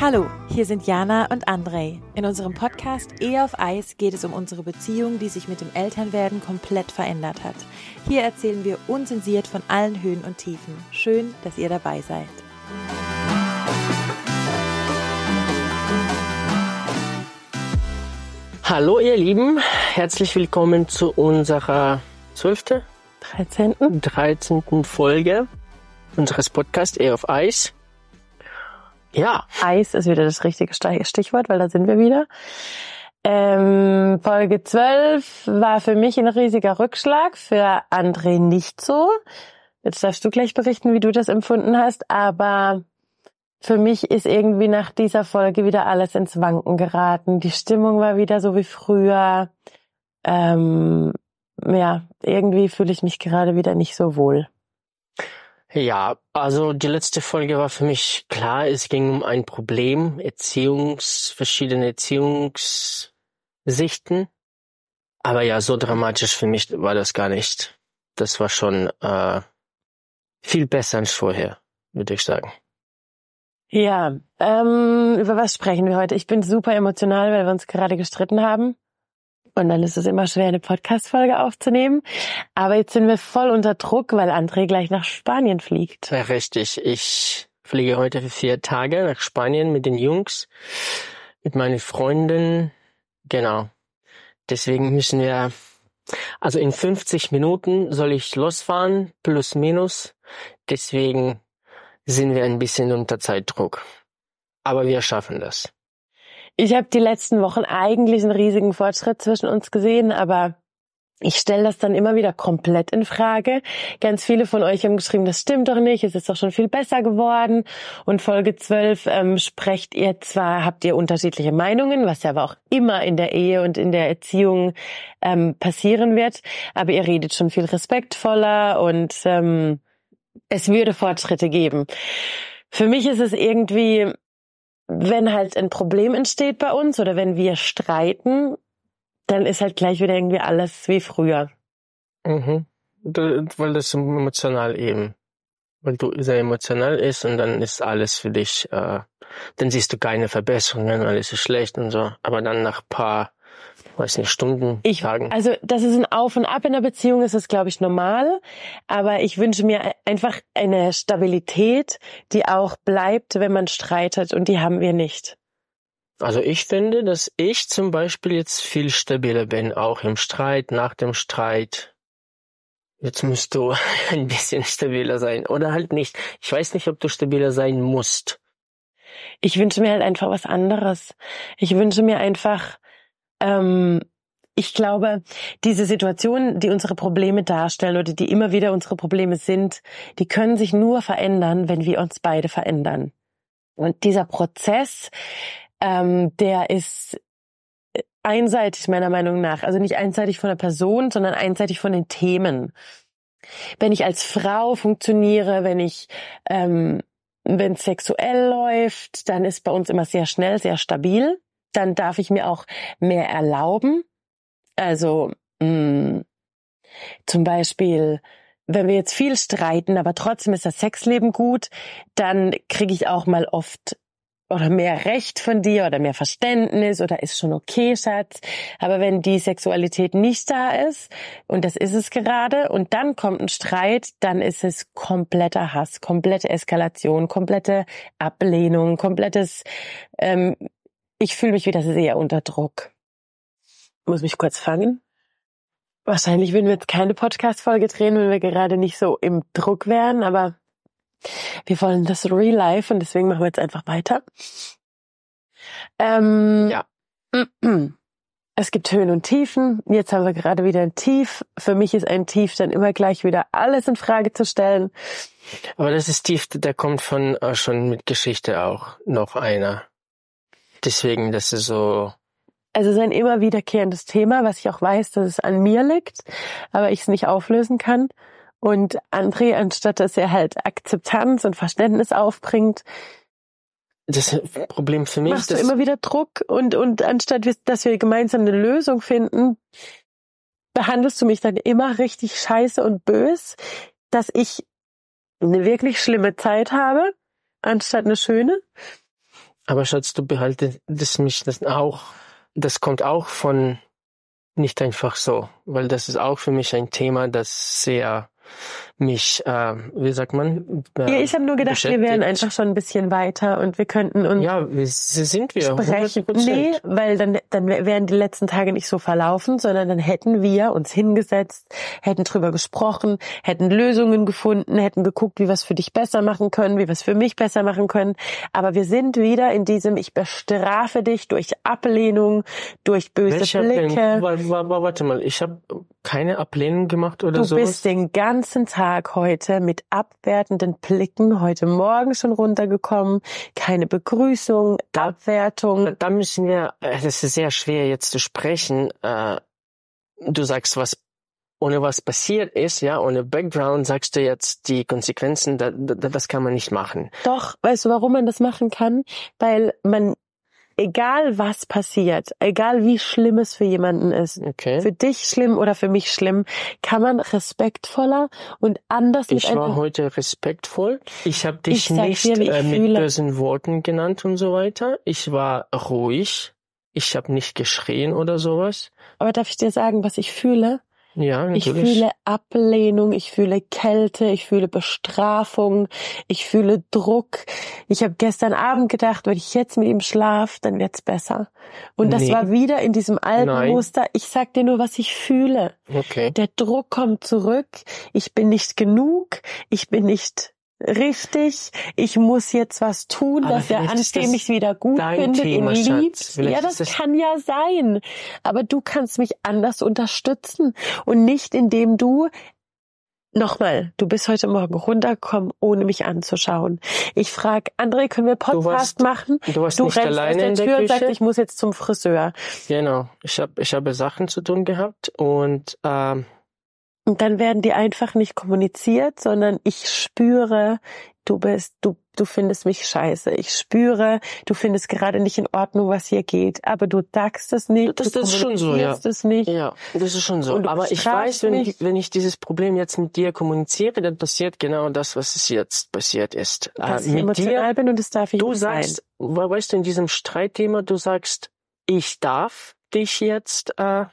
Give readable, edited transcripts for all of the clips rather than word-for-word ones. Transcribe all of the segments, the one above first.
Hallo, hier sind Jana und Andrei. In unserem Podcast Ehe auf Eis geht es um unsere Beziehung, die sich mit dem Elternwerden komplett verändert hat. Hier erzählen wir unzensiert von allen Höhen und Tiefen. Schön, dass ihr dabei seid. Hallo ihr Lieben, herzlich willkommen zu unserer 13. Folge unseres Podcasts Ehe auf Eis. Ja. Eis ist wieder das richtige Stichwort, weil da sind wir wieder. Folge 12 war für mich ein riesiger Rückschlag, für André nicht so. Jetzt darfst du gleich berichten, wie du das empfunden hast, aber für mich ist irgendwie nach dieser Folge wieder alles ins Wanken geraten. Die Stimmung war wieder so wie früher. Irgendwie fühle ich mich gerade wieder nicht so wohl. Ja, also die letzte Folge war für mich klar, es ging um ein Problem, verschiedene Erziehungssichten. Aber ja, so dramatisch für mich war das gar nicht. Das war schon viel besser als vorher, würde ich sagen. Ja, über was sprechen wir heute? Ich bin super emotional, weil wir uns gerade gestritten haben. Und dann ist es immer schwer, eine Podcast-Folge aufzunehmen. Aber jetzt sind wir voll unter Druck, weil André gleich nach Spanien fliegt. Ja, richtig. Ich fliege heute für 4 Tage nach Spanien mit den Jungs, mit meinen Freunden. Genau. Deswegen müssen wir, also in 50 Minuten soll ich losfahren, plus minus. Deswegen sind wir ein bisschen unter Zeitdruck. Aber wir schaffen das. Ich habe die letzten Wochen eigentlich einen riesigen Fortschritt zwischen uns gesehen, aber ich stelle das dann immer wieder komplett in Frage. Ganz viele von euch haben geschrieben, das stimmt doch nicht, es ist doch schon viel besser geworden. Und Folge 12 habt ihr unterschiedliche Meinungen, was ja aber auch immer in der Ehe und in der Erziehung passieren wird. Aber ihr redet schon viel respektvoller und es würde Fortschritte geben. Für mich ist es irgendwie, wenn halt ein Problem entsteht bei uns oder wenn wir streiten, dann ist halt gleich wieder irgendwie alles wie früher. Mhm. Weil das emotional eben, weil du sehr emotional ist und dann ist alles für dich, dann siehst du keine Verbesserungen, alles ist schlecht und so. Aber dann nach ein paar, Stunden, Tagen. Also, dass es ein Auf und Ab in der Beziehung ist, ist, glaube ich, normal. Aber ich wünsche mir einfach eine Stabilität, die auch bleibt, wenn man streitet. Und die haben wir nicht. Also ich finde, dass ich zum Beispiel jetzt viel stabiler bin, auch im Streit, nach dem Streit. Jetzt musst du ein bisschen stabiler sein. Oder halt nicht. Ich weiß nicht, ob du stabiler sein musst. Ich wünsche mir halt einfach was anderes. Ich wünsche mir einfach, ich glaube, diese Situationen, die unsere Probleme darstellen oder die immer wieder unsere Probleme sind, die können sich nur verändern, wenn wir uns beide verändern. Und dieser Prozess, der ist einseitig meiner Meinung nach. Also nicht einseitig von der Person, sondern einseitig von den Themen. Wenn ich als Frau funktioniere, wenn es sexuell läuft, dann ist bei uns immer sehr schnell, sehr stabil. Dann darf ich mir auch mehr erlauben. Also zum Beispiel, wenn wir jetzt viel streiten, aber trotzdem ist das Sexleben gut, dann kriege ich auch mal oft oder mehr Recht von dir oder mehr Verständnis oder ist schon okay, Schatz. Aber wenn die Sexualität nicht da ist, und das ist es gerade, und dann kommt ein Streit, dann ist es kompletter Hass, komplette Eskalation, komplette Ablehnung, komplettes ich fühle mich wieder sehr unter Druck. Muss mich kurz fangen. Wahrscheinlich würden wir jetzt keine Podcast-Folge drehen, wenn wir gerade nicht so im Druck wären, aber wir wollen das Real Life und deswegen machen wir jetzt einfach weiter. Ja. Es gibt Höhen und Tiefen. Jetzt haben wir gerade wieder ein Tief. Für mich ist ein Tief dann immer gleich wieder alles in Frage zu stellen. Aber das ist Tief, der kommt von schon mit Geschichte auch noch einer. Deswegen, das ist so. Also es ist ein immer wiederkehrendes Thema, was ich auch weiß, dass es an mir liegt, aber ich es nicht auflösen kann. Und André, anstatt dass er halt Akzeptanz und Verständnis aufbringt, das Problem für mich machst du immer wieder Druck und anstatt dass wir gemeinsam eine Lösung finden, behandelst du mich dann immer richtig scheiße und bös, dass ich eine wirklich schlimme Zeit habe, anstatt eine schöne. Aber Schatz, du behaltest das auch, das kommt auch von nicht einfach so, weil das ist auch für mich ein Thema, das sehr mich, wie sagt man, Ja, ich habe nur gedacht, wir wären einfach schon ein bisschen weiter und wir könnten uns sind wir sprechen. 100%. Nee, weil dann wären die letzten Tage nicht so verlaufen, sondern dann hätten wir uns hingesetzt, hätten drüber gesprochen, hätten Lösungen gefunden, hätten geguckt, wie wir es für dich besser machen können, wie wir es für mich besser machen können. Aber wir sind wieder in diesem, ich bestrafe dich durch Ablehnung, durch böse Blicke. Warte mal, ich habe keine Ablehnung gemacht oder so. Du bist den ganzen Tag heute mit abwertenden Blicken heute Morgen schon runtergekommen. Keine Begrüßung, Abwertung. Da müssen wir, das ist sehr schwer jetzt zu sprechen. Du sagst, ohne was passiert ist, ja, ohne Background, sagst du jetzt die Konsequenzen, das kann man nicht machen. Doch, weißt du, warum man das machen kann? Weil man, egal was passiert, egal wie schlimm es für jemanden ist, für dich schlimm oder für mich schlimm, kann man respektvoller und anders Ich war heute respektvoll. Ich habe dich nicht mit bösen Worten genannt und so weiter. Ich war ruhig. Ich habe nicht geschrien oder sowas. Aber darf ich dir sagen, was ich fühle? Ja, natürlich. Ich fühle Ablehnung, ich fühle Kälte, ich fühle Bestrafung, ich fühle Druck. Ich habe gestern Abend gedacht, wenn ich jetzt mit ihm schlafe, dann wird's besser. Und das war wieder in diesem alten Muster. Ich sag dir nur, was ich fühle. Okay. Der Druck kommt zurück. Ich bin nicht genug. Ich bin nicht richtig, ich muss jetzt was tun, dass der Ansteh mich wieder gut findet und liebt. Ja, das kann ja sein. Aber du kannst mich anders unterstützen und nicht indem du, nochmal, du bist heute Morgen runtergekommen, ohne mich anzuschauen. Ich frage, André, können wir Podcast machen? Du warst nicht alleine in der Küche. Und sagst, ich muss jetzt zum Friseur. Genau, ich habe Sachen zu tun gehabt und dann werden die einfach nicht kommuniziert, sondern ich spüre, du findest mich scheiße. Ich spüre, du findest gerade nicht in Ordnung, was hier geht. Aber du sagst es nicht. Das ist schon so, ja. Es nicht. Ja, das ist schon so. Aber ich weiß, wenn ich dieses Problem jetzt mit dir kommuniziere, dann passiert genau das, was es jetzt passiert ist. Dass ich emotional bin und das darf ich nicht sein. Du sagst, weißt du, in diesem Streitthema, du sagst, ich darf dich jetzt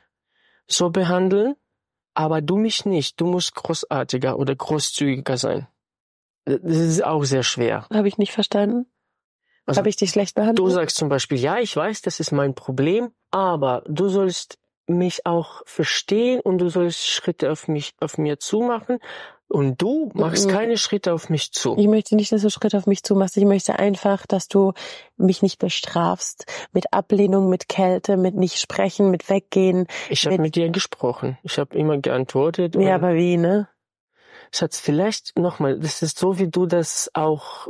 so behandeln. Aber du mich nicht. Du musst großartiger oder großzügiger sein. Das ist auch sehr schwer. Habe ich nicht verstanden? Also, habe ich dich schlecht behandelt? Du sagst zum Beispiel, ja, ich weiß, das ist mein Problem, aber du sollst mich auch verstehen und du sollst Schritte auf mir zumachen. Und du machst keine Schritte auf mich zu. Ich möchte nicht, dass du Schritte auf mich zumachst. Ich möchte einfach, dass du mich nicht bestrafst. Mit Ablehnung, mit Kälte, mit nicht sprechen, mit weggehen. Ich habe mit dir gesprochen. Ich habe immer geantwortet. Ja, aber wie, ne? Schatz, vielleicht nochmal, das ist so, wie du das auch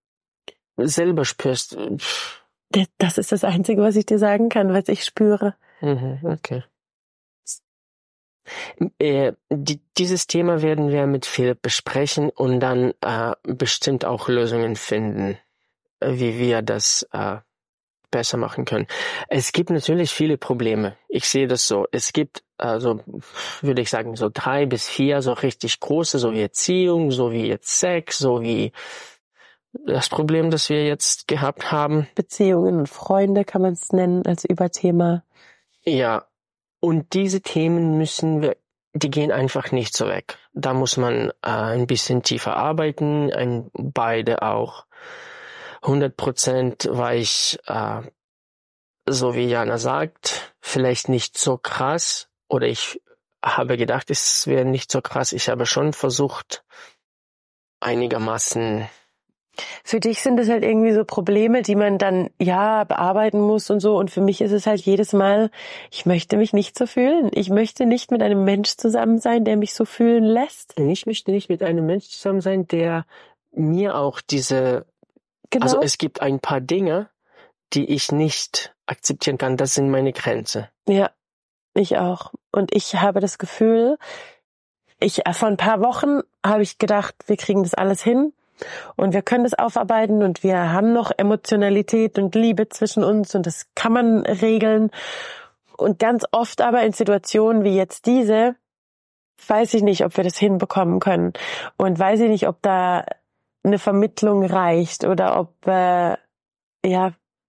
selber spürst. Das ist das Einzige, was ich dir sagen kann, was ich spüre. Okay. Dieses Thema werden wir mit Philipp besprechen und dann bestimmt auch Lösungen finden, wie wir das besser machen können. Es gibt natürlich viele Probleme. Ich sehe das so. Es gibt, würde ich sagen, so 3 bis 4 so richtig große, so wie Erziehung, so wie jetzt Sex, so wie das Problem, das wir jetzt gehabt haben. Beziehungen und Freunde kann man es nennen als Überthema. Ja. Und diese Themen die gehen einfach nicht so weg. Da muss man ein bisschen tiefer arbeiten, beide auch. 100% war ich, so wie Jana sagt, vielleicht nicht so krass. Oder ich habe gedacht, es wäre nicht so krass. Ich habe schon versucht, einigermaßen. Für dich sind es halt irgendwie so Probleme, die man dann, bearbeiten muss und so. Und für mich ist es halt jedes Mal, ich möchte mich nicht so fühlen. Ich möchte nicht mit einem Mensch zusammen sein, der mich so fühlen lässt. Ich möchte nicht mit einem Mensch zusammen sein, der mir auch Genau. Also es gibt ein paar Dinge, die ich nicht akzeptieren kann. Das sind meine Grenzen. Ja, ich auch. Und ich habe das Gefühl, vor ein paar Wochen habe ich gedacht, wir kriegen das alles hin. Und wir können das aufarbeiten und wir haben noch Emotionalität und Liebe zwischen uns und das kann man regeln. Und ganz oft aber in Situationen wie jetzt diese, weiß ich nicht, ob wir das hinbekommen können. Und weiß ich nicht, ob da eine Vermittlung reicht oder ob,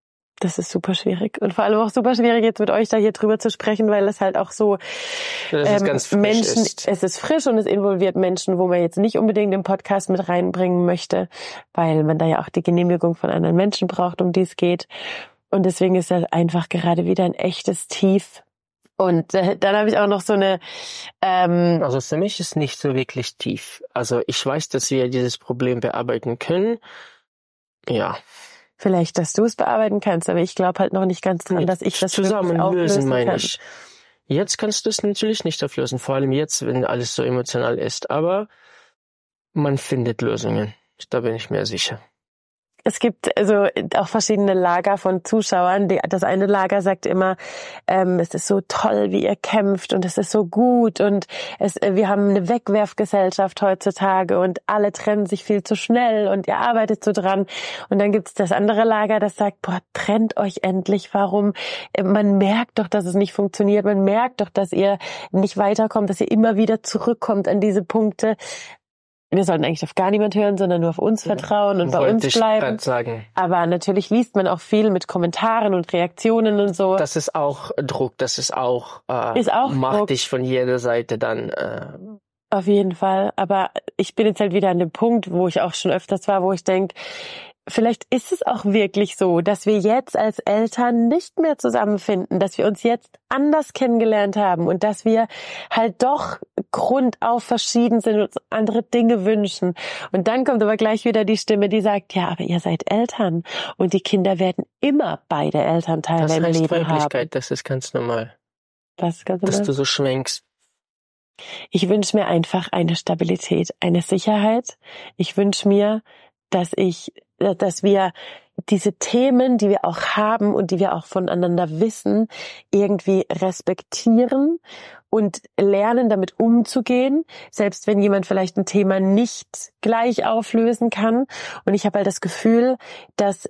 Das ist super schwierig. Und vor allem auch super schwierig, jetzt mit euch da hier drüber zu sprechen, weil es halt auch so ganz frisch Menschen, ist. es ist frisch und es involviert Menschen, wo man jetzt nicht unbedingt den Podcast mit reinbringen möchte, weil man da ja auch die Genehmigung von anderen Menschen braucht, um die es geht. Und deswegen ist das einfach gerade wieder ein echtes Tief. Und dann habe ich auch noch so eine... Also für mich ist nicht so wirklich tief. Also ich weiß, dass wir dieses Problem bearbeiten können. Ja. Vielleicht, dass du es bearbeiten kannst, aber ich glaube halt noch nicht ganz dran, dass ich das zusammen lösen, meine kann. ich. Jetzt kannst du es natürlich nicht auflösen, vor allem jetzt, wenn alles so emotional ist. Aber man findet Lösungen. Da bin ich mir sicher. Es gibt also auch verschiedene Lager von Zuschauern. Das eine Lager sagt immer, es ist so toll, wie ihr kämpft und es ist so gut und wir haben eine Wegwerfgesellschaft heutzutage und alle trennen sich viel zu schnell und ihr arbeitet so dran. Und dann gibt es das andere Lager, das sagt, boah, trennt euch endlich, warum? Man merkt doch, dass es nicht funktioniert. Man merkt doch, dass ihr nicht weiterkommt, dass ihr immer wieder zurückkommt an diese Punkte. Wir sollten eigentlich auf gar niemand hören, sondern nur auf uns vertrauen und bei uns bleiben. Sagen. Aber natürlich liest man auch viel mit Kommentaren und Reaktionen und so. Das ist auch Druck, das ist auch macht Druck. dich von jeder Seite dann. Auf jeden Fall. Aber ich bin jetzt halt wieder an dem Punkt, wo ich auch schon öfters war, wo ich denke, vielleicht ist es auch wirklich so, dass wir jetzt als Eltern nicht mehr zusammenfinden, dass wir uns jetzt anders kennengelernt haben und dass wir halt doch grundauf verschieden sind und uns andere Dinge wünschen. Und dann kommt aber gleich wieder die Stimme, die sagt, ja, aber ihr seid Eltern und die Kinder werden immer beide Elternteile im Leben haben. Das ist ganz normal. Was ganz normal? Dass du so schwenkst. Ich wünsche mir einfach eine Stabilität, eine Sicherheit. Ich wünsche mir, dass wir diese Themen, die wir auch haben und die wir auch voneinander wissen, irgendwie respektieren und lernen, damit umzugehen, selbst wenn jemand vielleicht ein Thema nicht gleich auflösen kann. Und ich habe halt das Gefühl, dass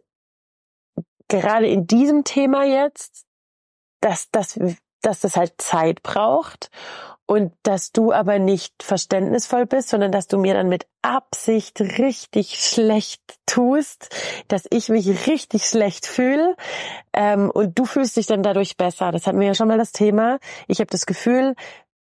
gerade in diesem Thema jetzt, dass das halt Zeit braucht und dass du aber nicht verständnisvoll bist, sondern dass du mir dann mit Absicht richtig schlecht tust, dass ich mich richtig schlecht fühle und du fühlst dich dann dadurch besser. Das hatten wir ja schon mal das Thema. Ich habe das Gefühl,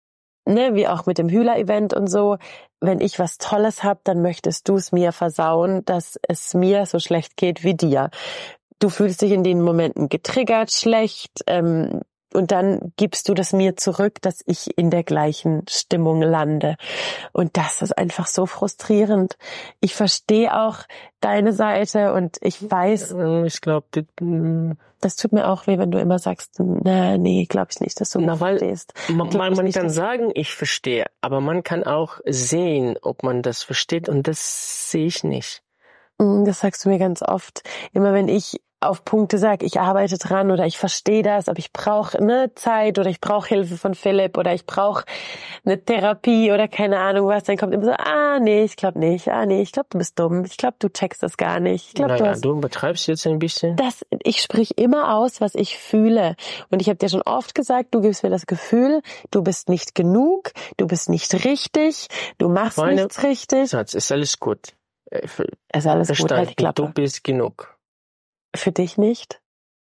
wie auch mit dem Hühler-Event und so, wenn ich was Tolles habe, dann möchtest du es mir versauen, dass es mir so schlecht geht wie dir. Du fühlst dich in den Momenten getriggert, schlecht, und dann gibst du das mir zurück, dass ich in der gleichen Stimmung lande. Und das ist einfach so frustrierend. Ich verstehe auch deine Seite und ich weiß... Ich glaube... Das tut mir auch weh, wenn du immer sagst, nee, glaube ich nicht, dass du verstehst. Man kann sagen, ich verstehe, aber man kann auch sehen, ob man das versteht und das sehe ich nicht. Das sagst du mir ganz oft. Immer wenn ich auf Punkte sage, ich arbeite dran oder ich verstehe das, aber ich brauche Zeit oder ich brauche Hilfe von Philipp oder ich brauche eine Therapie oder keine Ahnung was, dann kommt immer so, nee, ich glaube nicht, nee, ich glaube, du bist dumm, ich glaube, du checkst das gar nicht. Ich glaub, du übertreibst jetzt ein bisschen. Ich sprich immer aus, was ich fühle und ich habe dir schon oft gesagt, du gibst mir das Gefühl, du bist nicht genug, du bist nicht richtig, du machst nichts richtig. Schatz, ist alles gut. Ist alles gut, halt die Klappe. Du bist genug. Für dich nicht?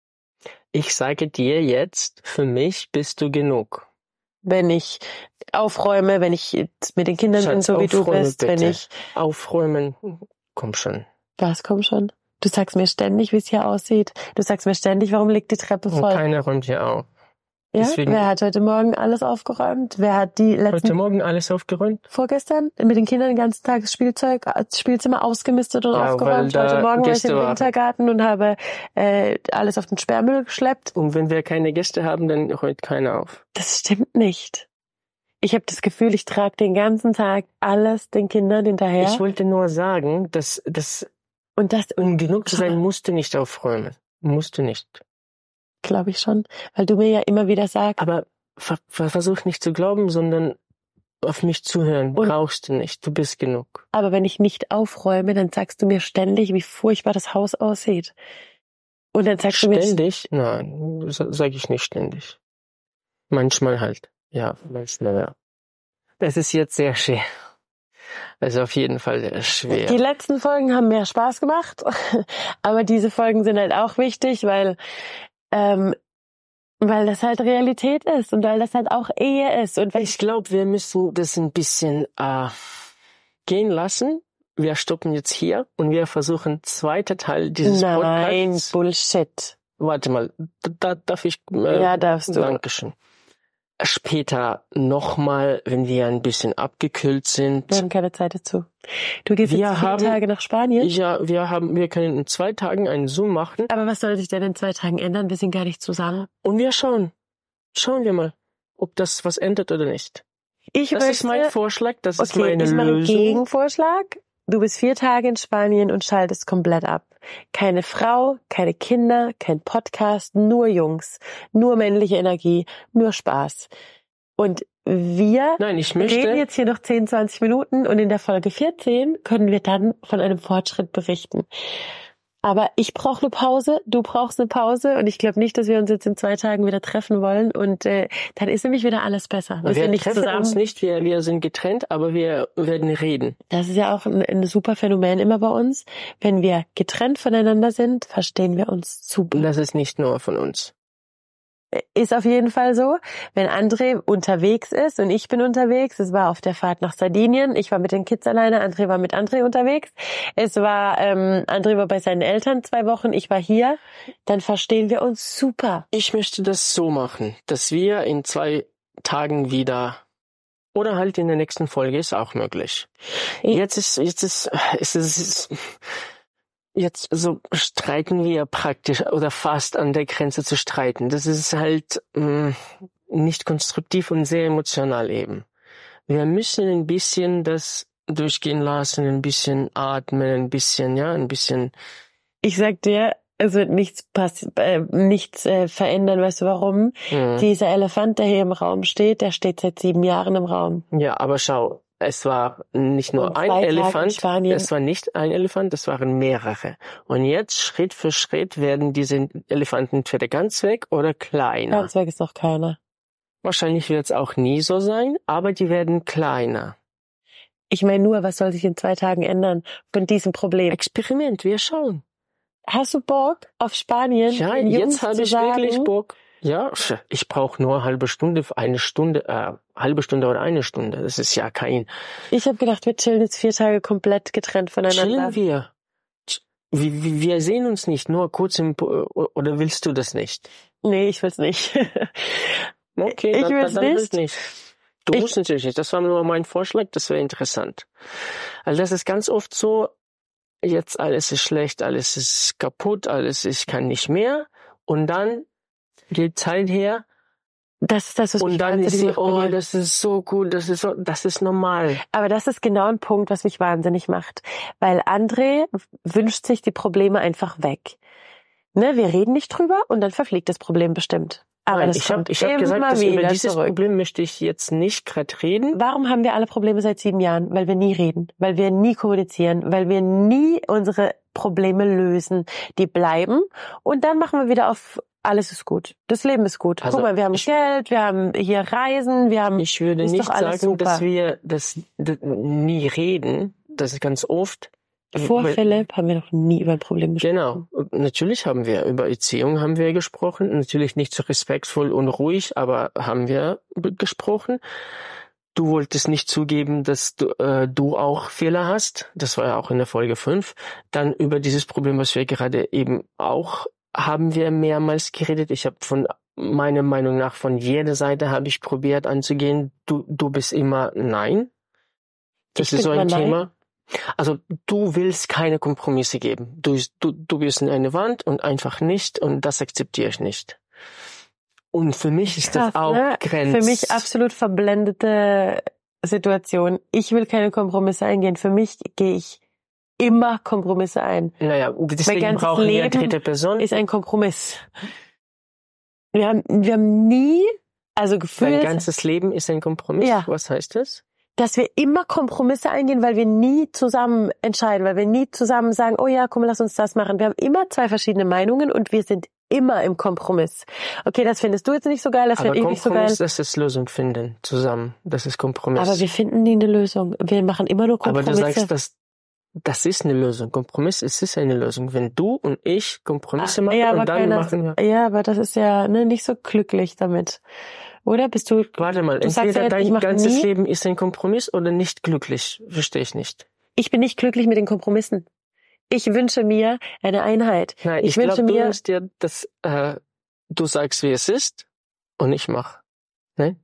Ich sage dir jetzt, für mich bist du genug. Wenn ich aufräume, wenn ich mit den Kindern bin, so wie du bist, bitte. Wenn ich... Aufräumen, komm schon. Was, komm schon? Du sagst mir ständig, wie es hier aussieht. Du sagst mir ständig, warum liegt die Treppe voll. Und keiner räumt hier auf. Ja? Deswegen, wer hat heute Morgen alles aufgeräumt? Wer hat die letzten... Heute Morgen alles aufgeräumt? Vorgestern mit den Kindern den ganzen Tag das Spielzimmer ausgemistet und aufgeräumt. Heute Morgen war ich im Wintergarten und habe alles auf den Sperrmüll geschleppt. Und wenn wir keine Gäste haben, dann räumt keiner auf. Das stimmt nicht. Ich habe das Gefühl, ich trage den ganzen Tag alles den Kindern hinterher. Ich wollte nur sagen, dass um genug zu sein, musst du nicht aufräumen. Musst du nicht. Glaube ich schon, weil du mir ja immer wieder sagst. Aber versuch nicht zu glauben, sondern auf mich zuhören. Brauchst du nicht, du bist genug. Aber wenn ich nicht aufräume, dann sagst du mir ständig, wie furchtbar das Haus aussieht. Und dann sagst du mir... Ständig? Nein, sage ich nicht ständig. Manchmal halt. Ja, manchmal ja. Das ist jetzt sehr schwer. Also auf jeden Fall schwer. Die letzten Folgen haben mehr Spaß gemacht, aber diese Folgen sind halt auch wichtig, weil das halt Realität ist und weil das halt auch Ehe ist. Und Ich glaube, wir müssen das ein bisschen gehen lassen. Wir stoppen jetzt hier und wir versuchen zweiter Teil dieses Podcasts. Bullshit. Warte mal, darf ich? Ja, darfst du. Dankeschön. Später nochmal, wenn wir ein bisschen abgekühlt sind. Wir haben keine Zeit dazu. Du gehst jetzt 4 Tage nach Spanien? Ja, wir können in 2 Tagen einen Zoom machen. Aber was soll sich denn in 2 Tagen ändern? Wir sind gar nicht zusammen. Und wir schauen wir mal, ob das was ändert oder nicht. Das ist mein Vorschlag, das ist meine Lösung. Ich mache einen Gegenvorschlag. Du bist 4 Tage in Spanien und schaltest komplett ab. Keine Frau, keine Kinder, kein Podcast, nur Jungs, nur männliche Energie, nur Spaß. Und wir reden jetzt hier noch 10, 20 Minuten und in der Folge 14 können wir dann von einem Fortschritt berichten. Aber ich brauche eine Pause, du brauchst eine Pause und ich glaube nicht, dass wir uns jetzt in 2 Tagen wieder treffen wollen und dann ist nämlich wieder alles besser. Wir treffen uns nicht, wir sind getrennt, aber wir werden reden. Das ist ja auch ein super Phänomen immer bei uns. Wenn wir getrennt voneinander sind, verstehen wir uns super. Das ist nicht nur von uns. Ist auf jeden Fall so. Wenn André unterwegs ist und ich bin unterwegs, es war auf der Fahrt nach Sardinien, ich war mit den Kids alleine, André war mit André unterwegs, André war bei seinen Eltern 2 Wochen, ich war hier, dann verstehen wir uns super. Ich möchte das so machen, dass wir in 2 Tagen wieder oder halt in der nächsten Folge ist auch möglich. Jetzt so streiten wir praktisch oder fast an der Grenze zu streiten. Das ist halt nicht konstruktiv und sehr emotional eben. Wir müssen ein bisschen das durchgehen lassen, ein bisschen atmen, ein bisschen. Ich sag dir, es wird nichts verändern, weißt du warum? Dieser Elefant, der hier im Raum steht, der steht seit 7 Jahren im Raum. Ja, aber schau. Es war nicht nur ein Elefant, es war nicht ein Elefant, es waren mehrere. Und jetzt Schritt für Schritt werden diese Elefanten entweder ganz weg oder kleiner. Ganz weg ist noch keiner. Wahrscheinlich wird es auch nie so sein, aber die werden kleiner. Ich meine nur, was soll sich in 2 Tagen ändern von diesem Problem? Experiment, wir schauen. Hast du Bock auf Spanien? Ja, jetzt habe ich wirklich Bock. Ja, ich brauche nur halbe Stunde oder 1 Stunde. Das ist ja kein... Ich habe gedacht, wir chillen jetzt 4 Tage komplett getrennt voneinander. Chillen wir? Wir sehen uns nicht, nur kurz oder willst du das nicht? Nee, ich will's nicht. Okay, dann willst nicht. Du musst natürlich nicht. Das war nur mein Vorschlag, das wäre interessant. Also das ist ganz oft so, jetzt alles ist schlecht, alles ist kaputt, ich kann nicht mehr. Und dann geht Zeit her. Das ist das, was und dann ist sie, das ist so gut, das ist normal. Aber das ist genau ein Punkt, was mich wahnsinnig macht. Weil André wünscht sich die Probleme einfach weg. Ne, wir reden nicht drüber und dann verfliegt das Problem bestimmt. Aber nein, ich hab gesagt, dass über dieses Problem möchte ich jetzt nicht gerade reden. Warum haben wir alle Probleme seit 7 Jahren? Weil wir nie reden, weil wir nie kommunizieren, weil wir nie unsere Probleme lösen. Die bleiben und dann machen wir wieder auf alles ist gut. Das Leben ist gut. Also guck mal, wir haben Geld, wir haben hier Reisen, wir haben... Ich würde nicht sagen, dass wir das nie reden. Das ist ganz oft. Vor Philipp haben wir noch nie über ein Problem gesprochen. Genau. Natürlich haben wir über Erziehung gesprochen. Natürlich nicht so respektvoll und ruhig, aber haben wir gesprochen. Du wolltest nicht zugeben, dass du auch Fehler hast. Das war ja auch in der Folge 5. Dann über dieses Problem, was wir gerade eben auch haben wir mehrmals geredet. Ich habe meiner Meinung nach von jeder Seite habe ich probiert anzugehen. Du bist immer nein. Das ist so ein Thema. Also du willst keine Kompromisse geben. Du bist in eine Wand und einfach nicht und das akzeptiere ich nicht. Und für mich ist das auch Grenze. Für mich absolut verblendete Situation. Ich will keine Kompromisse eingehen. Für mich gehe ich immer Kompromisse ein. Naja, deswegen brauchen wir eine dritte Person. Ist ein Kompromiss. Wir haben nie, also gefühlt... Dein ganzes Leben ist ein Kompromiss? Ja. Was heißt das? Dass wir immer Kompromisse eingehen, weil wir nie zusammen entscheiden, weil wir nie zusammen sagen, oh ja, komm, lass uns das machen. Wir haben immer 2 verschiedene Meinungen und wir sind immer im Kompromiss. Okay, das findest du jetzt nicht so geil, das finde ich nicht so geil. Kompromiss, das ist Lösung finden, zusammen. Das ist Kompromiss. Aber wir finden nie eine Lösung. Wir machen immer nur Kompromisse. Aber du sagst, das ist eine Lösung. Kompromiss ist eine Lösung. Wenn du und ich Kompromisse machen und dann machen wir... Ja, aber das ist ja nicht so glücklich damit. Oder bist du... Warte mal, entweder dein ganzes Leben ist ein Kompromiss oder nicht glücklich. Verstehe ich nicht. Ich bin nicht glücklich mit den Kompromissen. Ich wünsche mir eine Einheit. Nein, ich glaube, du wünschst dir, dass du sagst, wie es ist und ich mache. Ne?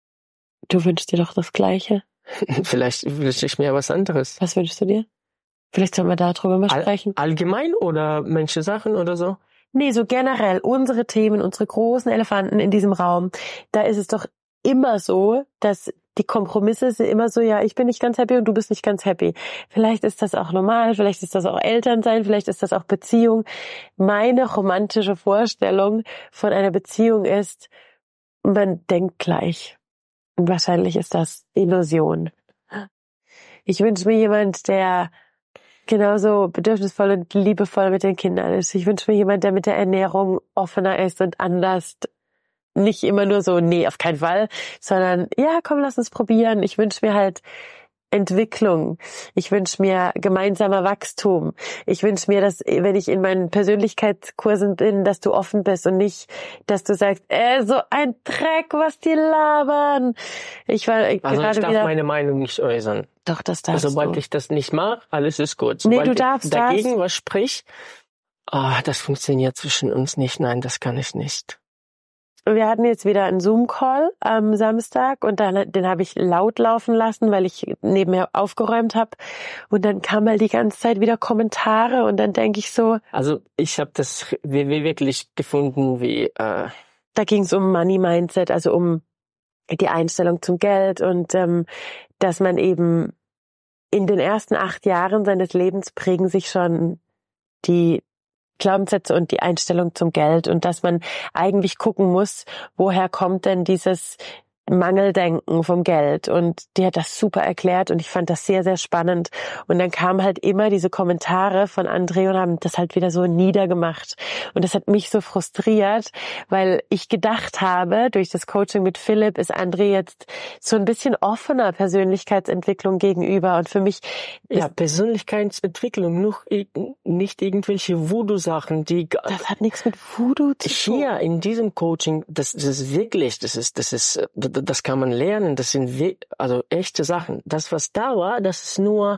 Du wünschst dir doch das Gleiche. Vielleicht wünsche ich mir was anderes. Was wünschst du dir? Vielleicht sollten wir darüber mal sprechen. Allgemein oder manche Sachen oder so? Nee, so generell. Unsere Themen, unsere großen Elefanten in diesem Raum. Da ist es doch immer so, dass die Kompromisse sind immer so, ja, ich bin nicht ganz happy und du bist nicht ganz happy. Vielleicht ist das auch normal, vielleicht ist das auch Elternsein, vielleicht ist das auch Beziehung. Meine romantische Vorstellung von einer Beziehung ist, man denkt gleich. Und wahrscheinlich ist das Illusion. Ich wünsche mir jemand, der genauso bedürfnisvoll und liebevoll mit den Kindern ist. Ich wünsche mir jemand, der mit der Ernährung offener ist und anders. Nicht immer nur so, nee, auf keinen Fall, sondern ja, komm, lass uns probieren. Ich wünsche mir halt Entwicklung. Ich wünsche mir gemeinsamer Wachstum. Ich wünsche mir, dass, wenn ich in meinen Persönlichkeitskursen bin, dass du offen bist und nicht, dass du sagst, so ein Dreck, was die labern. Ich darf meine Meinung nicht äußern. Doch, das darfst du. Sobald ich das nicht mache, alles ist gut. Sobald du darfst dagegen was sprich, das funktioniert zwischen uns nicht. Nein, das kann ich nicht. Wir hatten jetzt wieder einen Zoom-Call am Samstag und den habe ich laut laufen lassen, weil ich nebenher aufgeräumt habe. Und dann kam halt die ganze Zeit wieder Kommentare und dann denke ich so... Also ich habe das wirklich gefunden, wie... Da ging es um Money Mindset, also um die Einstellung zum Geld und dass man eben in den ersten 8 Jahren seines Lebens prägen sich schon die Glaubenssätze und die Einstellung zum Geld und dass man eigentlich gucken muss, woher kommt denn dieses Mangeldenken vom Geld, und die hat das super erklärt und ich fand das sehr, sehr spannend. Und dann kamen halt immer diese Kommentare von André und haben das halt wieder so niedergemacht und das hat mich so frustriert, weil ich gedacht habe, durch das Coaching mit Philipp ist André jetzt so ein bisschen offener Persönlichkeitsentwicklung gegenüber und für mich ja, Persönlichkeitsentwicklung, nicht irgendwelche Voodoo-Sachen, das hat nichts mit Voodoo zu tun. Hier in diesem Coaching, das ist wirklich, das kann man lernen, das sind echte Sachen. Das, was da war, das ist nur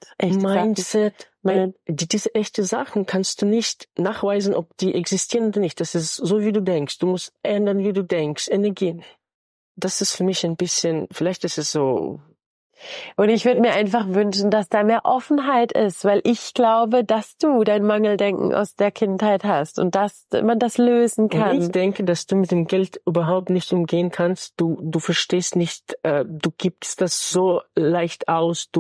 Mindset. Diese echte Sachen kannst du nicht nachweisen, ob die existieren oder nicht. Das ist so, wie du denkst. Du musst ändern, wie du denkst, Energien. Das ist für mich ein bisschen, vielleicht ist es so... Und ich würde mir einfach wünschen, dass da mehr Offenheit ist, weil ich glaube, dass du dein Mangeldenken aus der Kindheit hast und dass man das lösen kann. Und ich denke, dass du mit dem Geld überhaupt nicht umgehen kannst. Du verstehst nicht, du gibst das so leicht aus.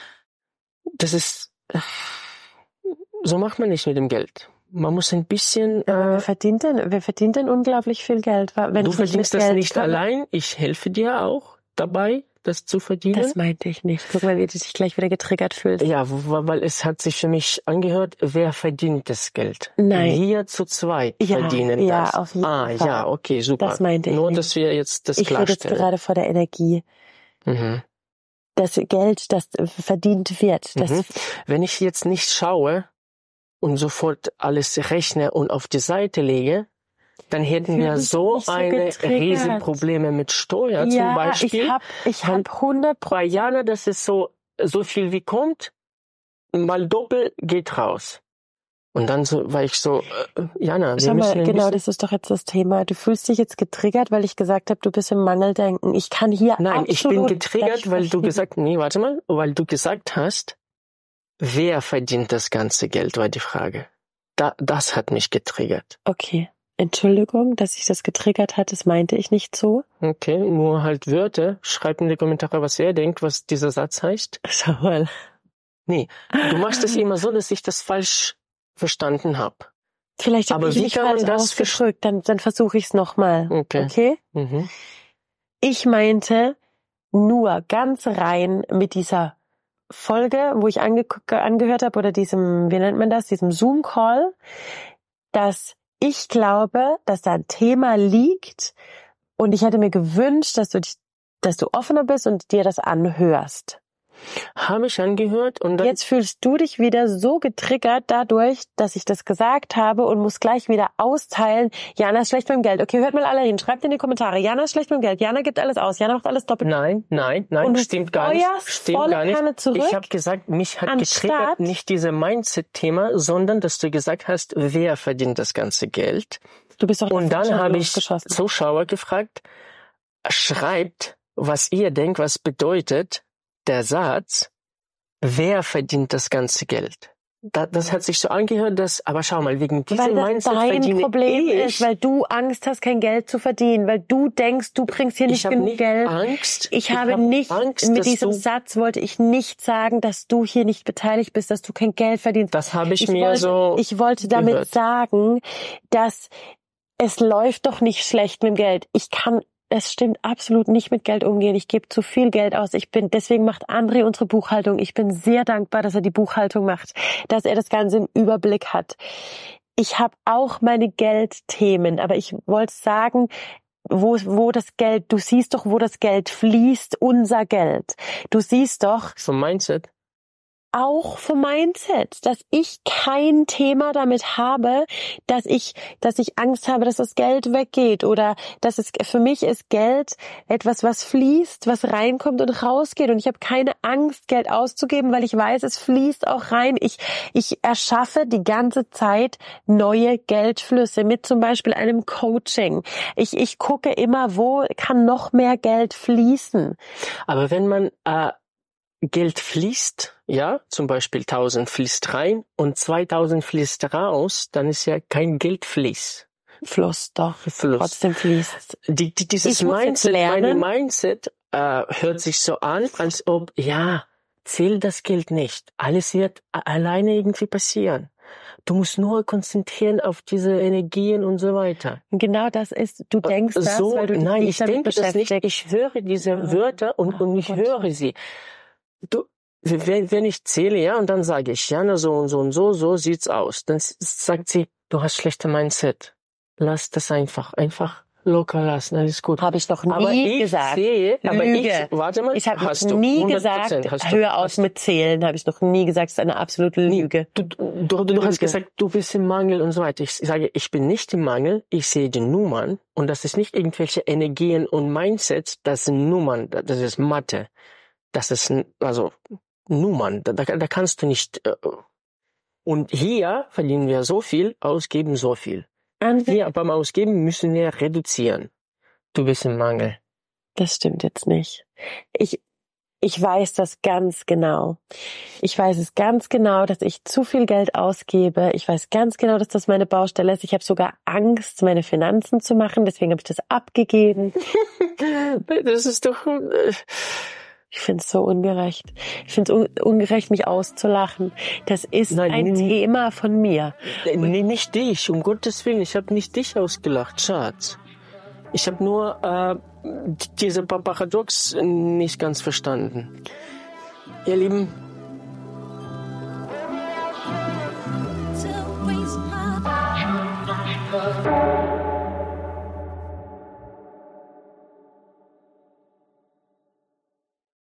So macht man nicht mit dem Geld. Man muss ein bisschen... wer verdient denn unglaublich viel Geld? Wenn du verdienst das nicht allein. Ich helfe dir auch dabei, das zu verdienen. Das meinte ich nicht. Guck mal, wie du dich gleich wieder getriggert fühlst. Ja, weil es hat sich für mich angehört, wer verdient das Geld? Nein. Wir zu zweit verdienen das. Ja, auf jeden Fall. Ja, okay, super. Das meinte ich Nur, nicht. dass wir jetzt das klarstellen. Ich rede jetzt gerade vor der Energie. Mhm. Das Geld, das verdient wird. Wenn ich jetzt nicht schaue und sofort alles rechne und auf die Seite lege, dann hätten wir so eine riesen Probleme mit Steuer zum Beispiel. Ich hab 100%. Bei Jana, das ist so viel wie kommt, mal doppelt geht raus. Und dann war ich so, Jana, wir müssen... Genau, das ist doch jetzt das Thema. Du fühlst dich jetzt getriggert, weil ich gesagt habe, du bist im Mangeldenken. Ich kann hier Nein, ich bin getriggert, weil du gesagt hast, wer verdient das ganze Geld, war die Frage. Das hat mich getriggert. Okay. Entschuldigung, dass ich das getriggert hat, das meinte ich nicht so. Okay, nur halt Wörter. Schreibt in die Kommentare, was ihr denkt, was dieser Satz heißt. Schau mal. Nee, du machst es immer so, dass ich das falsch verstanden habe. Vielleicht habe ich mich falsch ausgedrückt, dann versuche ich es nochmal. Okay? Mhm. Ich meinte nur ganz rein mit dieser Folge, wo ich angehört habe, oder diesem, wie nennt man das, diesem Zoom-Call, dass ich glaube, dass da ein Thema liegt und ich hätte mir gewünscht, dass du offener bist und dir das anhörst. Habe ich angehört und dann... Jetzt fühlst du dich wieder so getriggert dadurch, dass ich das gesagt habe und musst gleich wieder austeilen. Jana ist schlecht mit dem Geld. Okay, hört mal alle hin. Schreibt in die Kommentare. Jana ist schlecht mit dem Geld. Jana gibt alles aus. Jana macht alles doppelt. Nein, Und du stimmt gar nicht. Stimmt gar Kanne nicht. zurück, Ich habe gesagt, mich hat getriggert nicht dieses Mindset-Thema, sondern dass du gesagt hast, wer verdient das ganze Geld. Du bist doch und dann habe ich Zuschauer gefragt, schreibt, was ihr denkt, was bedeutet der Satz, wer verdient das ganze Geld? Das hat sich so angehört, aber schau mal, wegen diesem Mindset verdiene ich. Weil das dein Problem ist, weil du Angst hast, kein Geld zu verdienen, weil du denkst, du bringst hier nicht genug Geld. Ich habe nicht Angst, mit diesem Satz wollte ich nicht sagen, dass du hier nicht beteiligt bist, dass du kein Geld verdienst. Das habe ich wollte damit sagen, dass es läuft doch nicht schlecht mit dem Geld. Es stimmt absolut nicht mit Geld umgehen. Ich gebe zu viel Geld aus. Deswegen macht André unsere Buchhaltung. Ich bin sehr dankbar, dass er die Buchhaltung macht, dass er das Ganze im Überblick hat. Ich habe auch meine Geldthemen, aber ich wollte sagen, wo das Geld, du siehst doch, wo das Geld fließt, unser Geld. Du siehst doch. Vom Mindset. Auch vom Mindset, dass ich kein Thema damit habe, dass ich Angst habe, dass das Geld weggeht oder für mich ist Geld etwas, was fließt, was reinkommt und rausgeht und ich habe keine Angst, Geld auszugeben, weil ich weiß, es fließt auch rein. Ich erschaffe die ganze Zeit neue Geldflüsse mit zum Beispiel einem Coaching. Ich gucke immer, wo kann noch mehr Geld fließen. Aber wenn man Geld fließt, ja, zum Beispiel 1000 fließt rein und 2000 fließt raus, dann ist ja kein Geldfließ. Fluss, doch. Trotzdem fließt. Dieses Mindset, meine Mindset hört sich so an, als ob, ja, zähl das Geld nicht. Alles wird alleine irgendwie passieren. Du musst nur konzentrieren auf diese Energien und so weiter. Genau das ist, du denkst das, so, weil du dich nein, nicht damit beschäftigst. Ich höre diese Wörter und ich höre sie. Wenn ich zähle, ja, und dann sage ich, Jana, so und so und so sieht's aus. Dann sagt sie, du hast schlechte Mindset. Lass das einfach locker lassen, alles gut. Habe ich noch nie gesagt. Warte mal, ich habe nie gesagt, hör auf mit Zählen, habe ich noch nie gesagt, das ist eine absolute Lüge. Du hast gesagt, du bist im Mangel und so weiter. Ich sage, ich bin nicht im Mangel, ich sehe die Nummern und das ist nicht irgendwelche Energien und Mindsets, das sind Nummern, das ist Mathe. Das ist, also, Nummern, da kannst du nicht, und hier verdienen wir so viel, ausgeben so viel. Hier beim Ausgeben müssen wir reduzieren. Du bist im Mangel. Das stimmt jetzt nicht. Ich weiß das ganz genau. Ich weiß es ganz genau, dass ich zu viel Geld ausgebe. Ich weiß ganz genau, dass das meine Baustelle ist. Ich habe sogar Angst, meine Finanzen zu machen. Deswegen habe ich das abgegeben. Das ist doch... Ich finde es so ungerecht. Ich finde es ungerecht, mich auszulachen. Das ist ein Thema von mir. Nee, nicht dich, um Gottes Willen. Ich habe nicht dich ausgelacht, Schatz. Ich habe nur diese Paradox nicht ganz verstanden. Ihr Lieben.